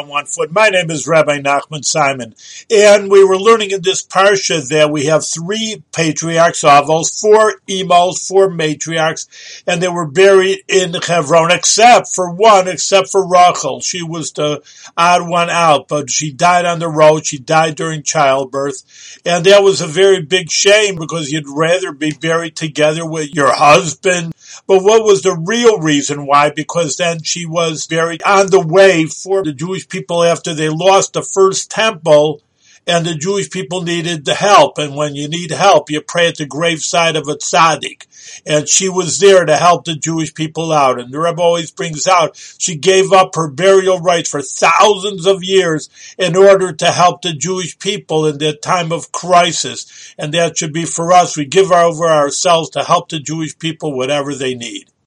on One Foot. My name is Rabbi Nachman Simon, and we were learning in this parsha that we have three patriarchs, avos, four emos, four matriarchs, and they were buried in Hebron, except for Rachel. She was the odd one out, but she died on the road. She died during childbirth, and that was a very big shame because you'd rather be buried together with your husband. But what was the real reason why? Because then she was buried on the way for the Jewish people after they lost the first temple, and the Jewish people needed the help. And when you need help, you pray at the graveside of a tzaddik. And she was there to help the Jewish people out. And the Rebbe always brings out, she gave up her burial rights for thousands of years in order to help the Jewish people in their time of crisis. And that should be for us. We give over ourselves to help the Jewish people whatever they need.